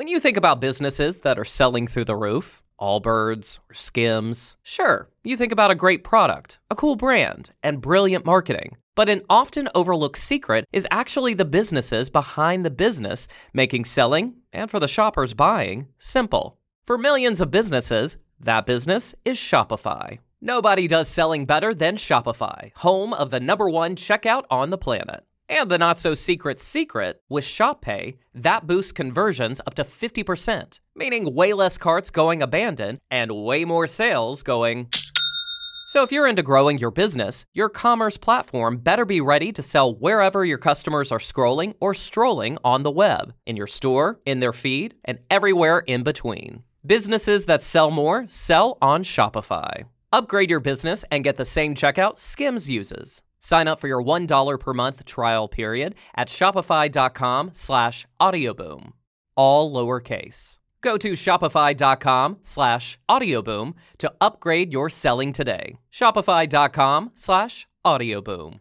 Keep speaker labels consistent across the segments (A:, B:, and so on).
A: When you think about businesses that are selling through the roof, Allbirds or Skims, sure, you think about a great product, a cool brand, and brilliant marketing. But an often overlooked secret is actually the businesses behind the business, making selling, and for the shoppers buying, simple. For millions of businesses, that business is Shopify. Nobody does selling better than Shopify, home of the #1 checkout on the planet. And the not-so-secret secret, with ShopPay, that boosts conversions up to 50%, meaning way less carts going abandoned and way more sales going. So if you're into growing your business, your commerce platform better be ready to sell wherever your customers are scrolling or strolling on the web, in your store, in their feed, and everywhere in between. Businesses that sell more sell on Shopify. Upgrade your business and get the same checkout Skims uses. Sign up for your $1 per month trial period at shopify.com/audioboom. All lowercase. Go to shopify.com/audioboom to upgrade your selling today. Shopify.com/audioboom.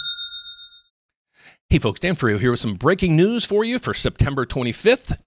B: Hey folks, Dan Frio here with some breaking news for you for September 25th,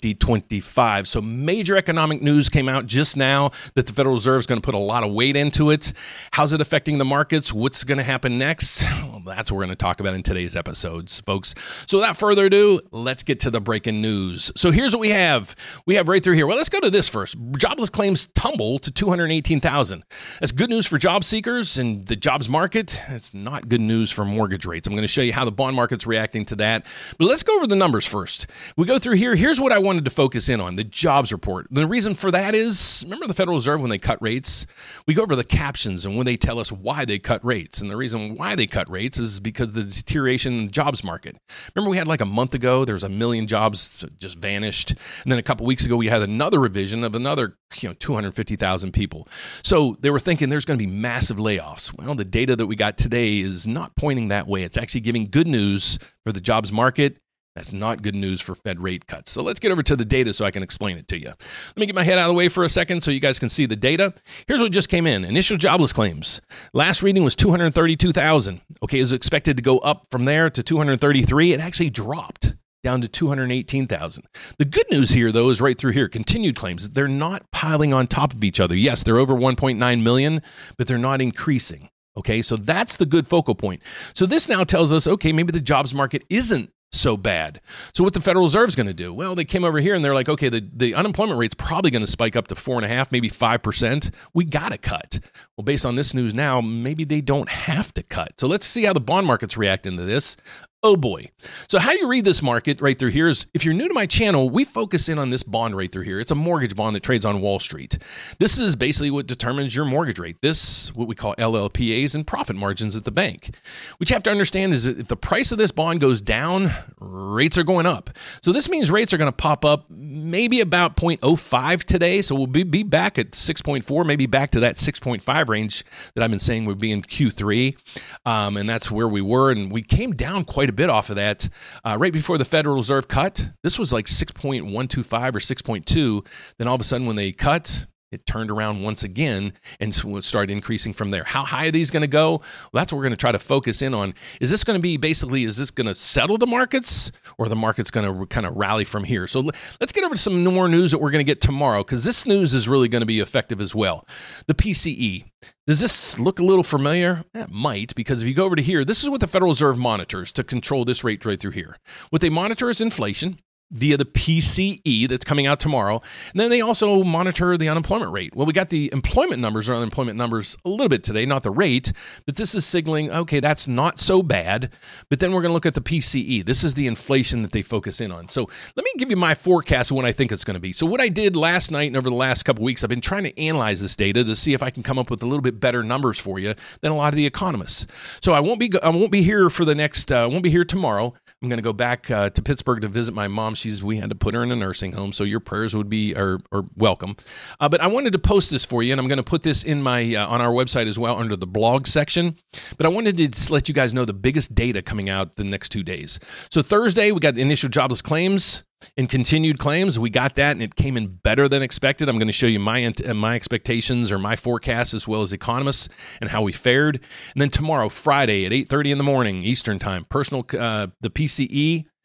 B: 2025. So major economic news came out just now that the Federal Reserve is going to put a lot of weight into it. How's it affecting the markets? What's going to happen next? Well, that's what we're going to talk about in today's episodes, folks. So without further ado, let's get to the breaking news. So here's what we have. We have right through here. Well, let's go to this first. Jobless claims tumble to 218,000. That's good news for job seekers and the jobs market. It's not good news for mortgage rates. I'm going to show you how the bond market's reacting to that. But let's go over the numbers first. We go through here. Here's what I wanted to focus in on, the jobs report. The reason for that is, remember the Federal Reserve when they cut rates? We go over the captions and when they tell us why they cut rates. And the reason why they cut rates is because of the deterioration in the jobs market. Remember we had like a month ago, there was 1 million jobs just vanished. And then a couple weeks ago, we had another revision of another 250,000 people. So they were thinking there's going to be massive layoffs. Well, the data that we got today is not pointing that way. It's actually giving good news for the jobs market. That's not good news for Fed rate cuts. So let's get over to the data so I can explain it to you. Let me get my head out of the way for a second so you guys can see the data. Here's what just came in. Initial jobless claims. Last reading was 232,000. Okay, it was expected to go up from there to 233. It actually dropped down to 218,000. The good news here, though, is right through here. Continued claims. They're not piling on top of each other. Yes, they're over 1.9 million, but they're not increasing. Okay, so that's the good focal point. So this now tells us, okay, maybe the jobs market isn't so bad. So what the Federal Reserve is going to do? Well, they came over here and they're like, okay, the unemployment rate's probably going to spike up to 4.5%, maybe 5%. We got to cut. Well, based on this news now, maybe they don't have to cut. So let's see how the bond market's reacting to this. Oh boy. So how you read this market right through here is, if you're new to my channel, we focus in on this bond right through here. It's a mortgage bond that trades on Wall Street. This is basically what determines your mortgage rate. This, what we call LLPAs and profit margins at the bank. What you have to understand is that if the price of this bond goes down, rates are going up. So this means rates are going to pop up maybe about 0.05 today. So we'll be back at 6.4, maybe back to that 6.5 range that I've been saying would be in Q3. And that's where we were. And we came down quite a bit off of that right before the Federal Reserve cut. This was like 6.125 or 6.2. Then all of a sudden when they cut, it turned around once again and started increasing from there. How high are these going to go? Well, that's what we're going to try to focus in on. Is this going to be basically, is this going to settle the markets, or the market's going to kind of rally from here? So let's get over to some more news that we're going to get tomorrow, because this news is really going to be effective as well. The PCE. Does this look a little familiar? It might, because if you go over to here, this is what the Federal Reserve monitors to control this rate right through here. What they monitor is inflation via the PCE that's coming out tomorrow. And then they also monitor the unemployment rate. Well, we got the employment numbers or unemployment numbers a little bit today, not the rate, but this is signaling, okay, that's not so bad. But then we're going to look at the PCE. This is the inflation that they focus in on. So let me give you my forecast of what I think it's going to be. So what I did last night and over the last couple of weeks, I've been trying to analyze this data to see if I can come up with a little bit better numbers for you than a lot of the economists. So I won't be here for the next, won't be here tomorrow. I'm going to go back to Pittsburgh to visit my mom. We had to put her in a nursing home, so your prayers would be are welcome. But I wanted to post this for you, and I'm going to put this in my on our website as well under the blog section. But I wanted to just let you guys know the biggest data coming out the next 2 days. So Thursday, we got the initial jobless claims and continued claims. We got that, and it came in better than expected. I'm going to show you my expectations or my forecasts as well as economists and how we fared. And then tomorrow, Friday at 8:30 in the morning Eastern time, the PCE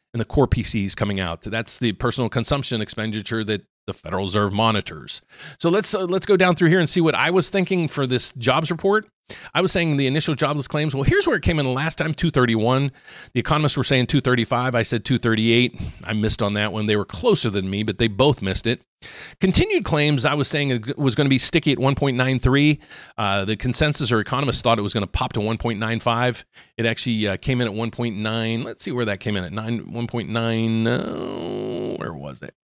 B: and the core PCE coming out. That's the personal consumption expenditure that the Federal Reserve monitors. So let's go down through here and see what I was thinking for this jobs report. I was saying the initial jobless claims. Well, here's where it came in the last time, 231. The economists were saying 235. I said 238. I missed on that one. They were closer than me, but they both missed it. Continued claims, I was saying it was going to be sticky at 1.93. The consensus or economists thought it was going to pop to 1.95. It actually came in at 1.9. Let's see where that came in at. 1.9. Where was it?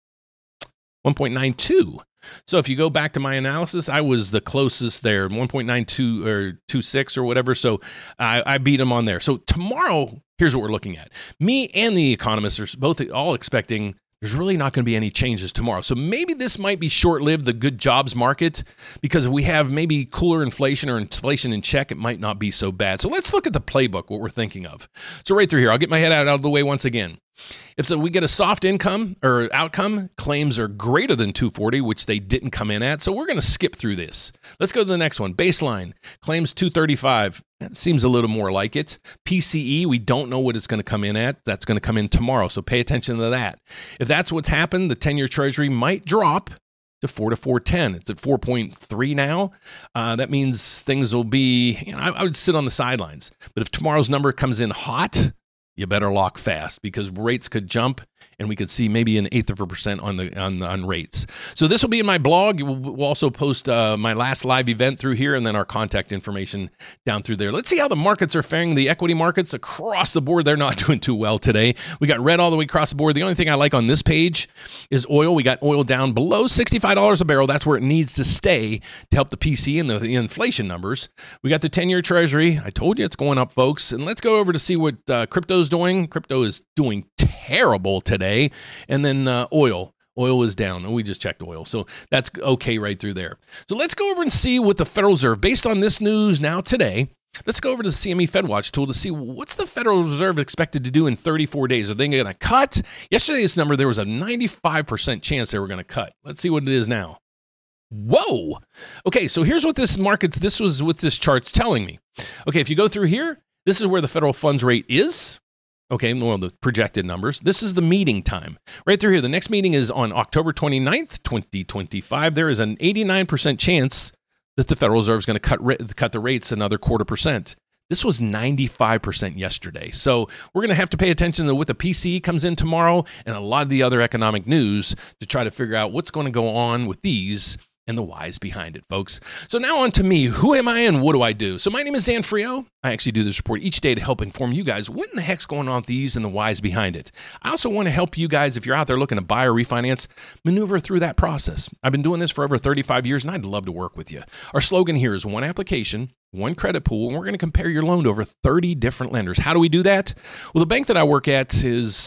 B: 1.92. So if you go back to my analysis, I was the closest there, 1.92 or 26 or whatever. So I beat them on there. So tomorrow, here's what we're looking at. Me and the economists are both all expecting there's really not going to be any changes tomorrow. So maybe this might be short-lived, the good jobs market, because if we have maybe cooler inflation or inflation in check, it might not be so bad. So let's look at the playbook, what we're thinking of. So right through here, I'll get my head out of the way once again. If so, we get a soft income or outcome, claims are greater than 240, which they didn't come in at. So we're going to skip through this. Let's go to the next one. Baseline, claims 235. That seems a little more like it. PCE, we don't know what it's going to come in at. That's going to come in tomorrow. So pay attention to that. If that's what's happened, the 10-year Treasury might drop to 4 to 410. It's at 4.3 now. That means things will be, I would sit on the sidelines. But if tomorrow's number comes in hot, you better lock fast because rates could jump and we could see maybe 1/8% on rates. So this will be in my blog. We'll also post my last live event through here and then our contact information down through there. Let's see how the markets are faring. The equity markets across the board, they're not doing too well today. We got red all the way across the board. The only thing I like on this page is oil. We got oil down below $65 a barrel. That's where it needs to stay to help the PC and the inflation numbers. We got the 10-year Treasury. I told you it's going up, folks. And let's go over to see what crypto's doing. Crypto is doing terrible today. And then oil is down, and we just checked oil. So that's okay right through there. So let's go over and see what the Federal Reserve, based on this news now today, let's go over to the CME FedWatch tool to see what's the Federal Reserve expected to do in 34 days. Are they going to cut? Yesterday's number, there was a 95% chance they were going to cut. Let's see what it is now. Whoa. Okay, so here's what this was what this chart's telling me. Okay, if you go through here, this is where the federal funds rate is. Okay, well, the projected numbers. This is the meeting time. Right through here, the next meeting is on October 29th, 2025. There is an 89% chance that the Federal Reserve is going to cut the rates another 0.25%. This was 95% yesterday. So we're going to have to pay attention to what the PCE comes in tomorrow and a lot of the other economic news to try to figure out what's going to go on with these and the whys behind it, folks. So now on to me. Who am I and what do I do? So my name is Dan Frio. I actually do this report each day to help inform you guys what in the heck's going on with these and the whys behind it. I also want to help you guys, if you're out there looking to buy or refinance, maneuver through that process. I've been doing this for over 35 years, and I'd love to work with you. Our slogan here is one application, one credit pool, and we're going to compare your loan to over 30 different lenders. How do we do that? Well, the bank that I work at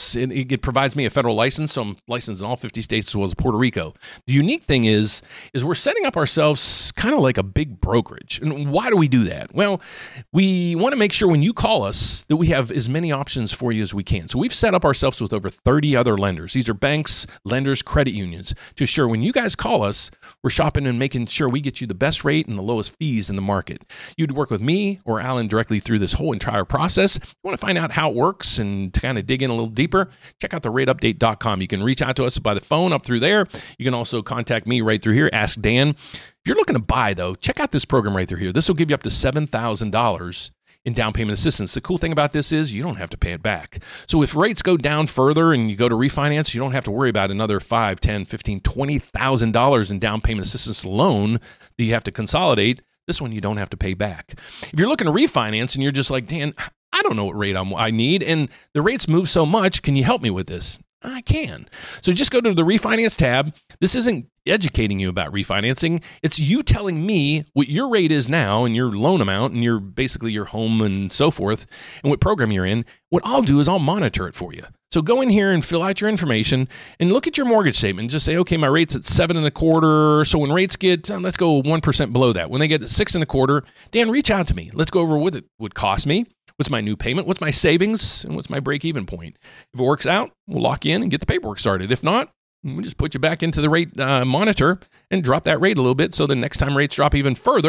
B: it provides me a federal license, so I'm licensed in all 50 states as well as Puerto Rico. The unique thing is we're setting up ourselves kind of like a big brokerage. And why do we do that? Well, we want to make sure when you call us that we have as many options for you as we can. So we've set up ourselves with over 30 other lenders. These are banks, lenders, credit unions to ensure when you guys call us, we're shopping and making sure we get you the best rate and the lowest fees in the market. You'd work with me or Alan directly through this whole entire process. You want to find out how it works and to kind of dig in a little deeper, check out the rateupdate.com. You can reach out to us by the phone up through there. You can also contact me right through here, Ask Dan. If you're looking to buy, though, check out this program right through here. This will give you up to $7,000 in down payment assistance. The cool thing about this is you don't have to pay it back. So if rates go down further and you go to refinance, you don't have to worry about another $5,000, $10,000, $15,000, $20,000 in down payment assistance loan that you have to consolidate. This one you don't have to pay back. If you're looking to refinance and you're just like, Dan, I don't know what rate I need, and the rates move so much, can you help me with this? I can. So just go to the refinance tab. This isn't educating you about refinancing. It's you telling me what your rate is now and your loan amount and your basically your home and so forth and what program you're in. What I'll do is I'll monitor it for you. So go in here and fill out your information and look at your mortgage statement and just say, okay, my rate's at 7.25. So when rates get, let's go 1% below that. When they get 6.25, Dan, reach out to me. Let's go over what it would cost me. What's my new payment? What's my savings? And what's my break-even point? If it works out, we'll lock you in and get the paperwork started. If not, we'll just put you back into the rate monitor and drop that rate a little bit so the next time rates drop even further,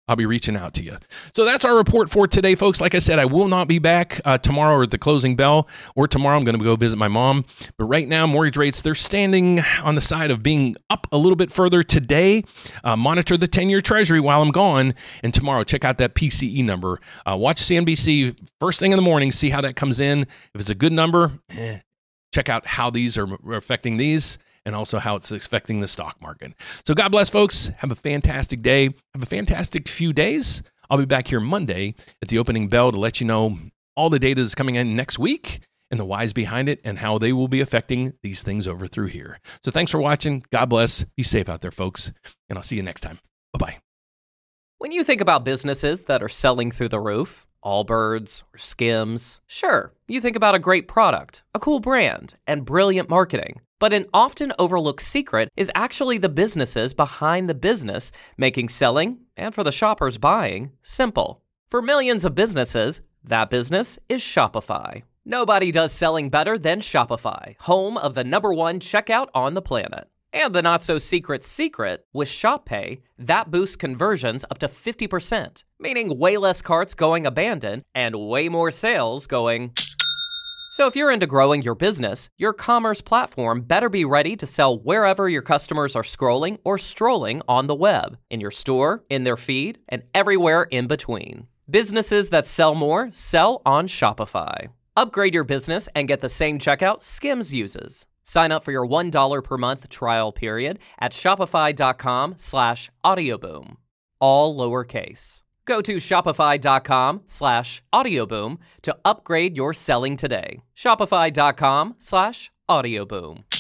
B: I'll be reaching out to you. So that's our report for today, folks. Like I said, I will not be back tomorrow or at the closing bell, or tomorrow I'm going to go visit my mom. But right now, mortgage rates, they're standing on the side of being up a little bit further today. Monitor the 10-year Treasury while I'm gone. And tomorrow, check out that PCE number. Watch CNBC first thing in the morning, see how that comes in. If it's a good number, check out how these are affecting these, and also how it's affecting the stock market. So God bless, folks. Have a fantastic day. Have a fantastic few days. I'll be back here Monday at the opening bell to let you know all the data is coming in next week and the whys behind it and how they will be affecting these things over through here. So thanks for watching. God bless. Be safe out there, folks. And I'll see you next time. Bye-bye.
A: When you think about businesses that are selling through the roof, Allbirds or Skims, sure, you think about a great product, a cool brand, and brilliant marketing. But an often overlooked secret is actually the businesses behind the business, making selling, and for the shoppers buying, simple. For millions of businesses, that business is Shopify. Nobody does selling better than Shopify, home of the #1 checkout on the planet. And the not-so-secret secret, with ShopPay, that boosts conversions up to 50%, meaning way less carts going abandoned and way more sales going... So if you're into growing your business, your commerce platform better be ready to sell wherever your customers are scrolling or strolling on the web, in your store, in their feed, and everywhere in between. Businesses that sell more sell on Shopify. Upgrade your business and get the same checkout Skims uses. Sign up for your $1 per month trial period at shopify.com/audioboom. All lowercase. Go to shopify.com/audioboom to upgrade your selling today. Shopify.com/audioboom.